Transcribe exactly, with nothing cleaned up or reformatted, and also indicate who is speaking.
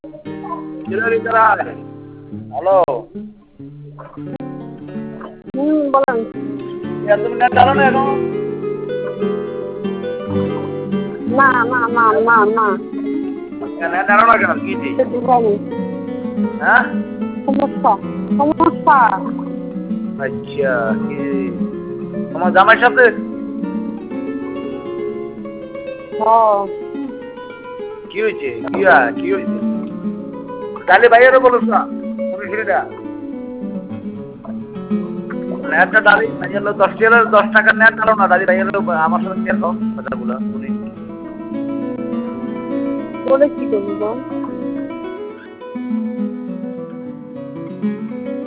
Speaker 1: Hello
Speaker 2: হুম বলেন।
Speaker 1: তুমি net চালাও না এখন?
Speaker 2: না না না না না
Speaker 1: নেট চালাও না কেন? কি ঠিক? হ্যাঁ
Speaker 2: সমস্যা সমস্যা।
Speaker 1: আচ্ছা কি তোমার জামাইয়ের সাথে?
Speaker 2: হ্যাঁ
Speaker 1: কি হয়েছে? কি হয়- কি হয়েছে? তাহলে ভাইয়েরও বলুস না তুমি ছেলেটা নেটটা দাঁড়ি ভাইয়ের দশ টাকা দশ টাকার নেট চালাও না দাঁড়ি ভাইয়ের আমার সাথে শেয়ার করো কথাগুলো শুনি।
Speaker 2: বলে কি করবি বল?